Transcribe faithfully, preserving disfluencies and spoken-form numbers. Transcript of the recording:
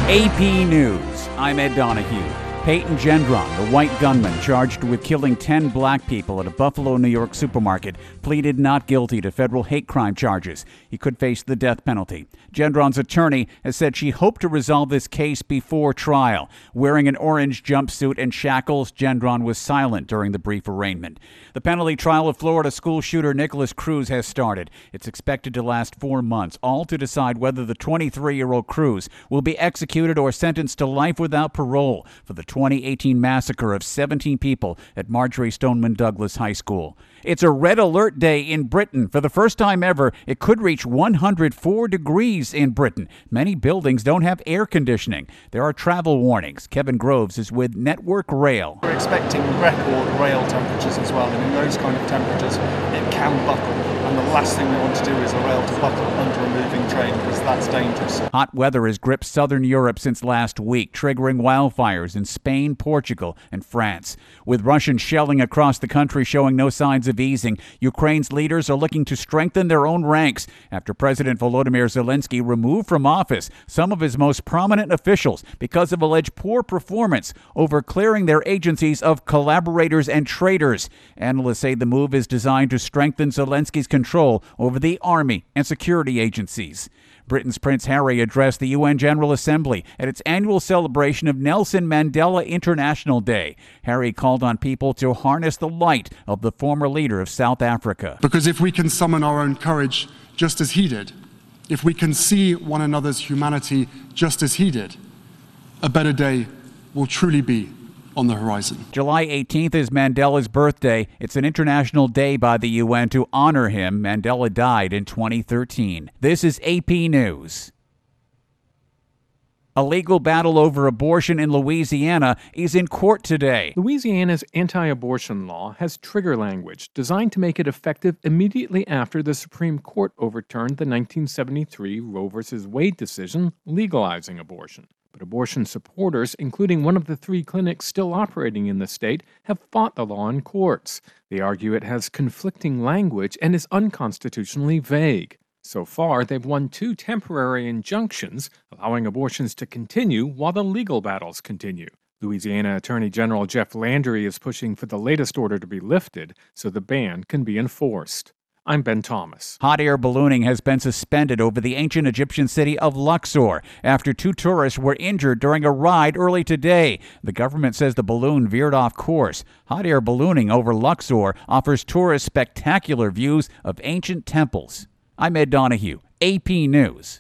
A P News, I'm Ed Donahue. Peyton Gendron, the white gunman charged with killing ten black people at a Buffalo, New York supermarket, pleaded not guilty to federal hate crime charges. He could face the death penalty. Gendron's attorney has said she hoped to resolve this case before trial. Wearing an orange jumpsuit and shackles, Gendron was silent during the brief arraignment. The penalty trial of Florida school shooter Nikolas Cruz has started. It's expected to last four months, all to decide whether the twenty-three-year-old Cruz will be executed or sentenced to life without parole for the twenty eighteen massacre of seventeen people at Marjory Stoneman Douglas High School. It's a red alert day in Britain. For the first time ever, it could reach one hundred four degrees in Britain. Many buildings don't have air conditioning. There are travel warnings. Kevin Groves is with Network Rail. We're expecting record rail temperatures as well, and in those kind of temperatures, it can buckle. And the last thing we want to do is a rail to buckle under a moving train, because that's dangerous. Hot weather has gripped southern Europe since last week, triggering wildfires in Spain, Portugal, and France. With Russian shelling across the country showing no signs of easing, Ukraine's leaders are looking to strengthen their own ranks after President Volodymyr Zelensky removed from office some of his most prominent officials because of alleged poor performance over clearing their agencies of collaborators and traitors. Analysts say the move is designed to strengthen Zelensky's control over the army and security agencies. Britain's Prince Harry addressed the U N General Assembly at its annual celebration of Nelson Mandela International Day. Harry called on people to harness the light of the former leader of South Africa. Because if we can summon our own courage just as he did, if we can see one another's humanity just as he did, a better day will truly be on the horizon. July eighteenth is Mandela's birthday. It's an international day by the U N to honor him. Mandela died in twenty thirteen. This is A P News. A legal battle over abortion in Louisiana is in court today. Louisiana's anti-abortion law has trigger language designed to make it effective immediately after the Supreme Court overturned the nineteen seventy-three Roe v. Wade decision legalizing abortion. But abortion supporters, including one of the three clinics still operating in the state, have fought the law in courts. They argue it has conflicting language and is unconstitutionally vague. So far, they've won two temporary injunctions, allowing abortions to continue while the legal battles continue. Louisiana Attorney General Jeff Landry is pushing for the latest order to be lifted so the ban can be enforced. I'm Ben Thomas. Hot air ballooning has been suspended over the ancient Egyptian city of Luxor after two tourists were injured during a ride early today. The government says the balloon veered off course. Hot air ballooning over Luxor offers tourists spectacular views of ancient temples. I'm Ed Donahue, A P News.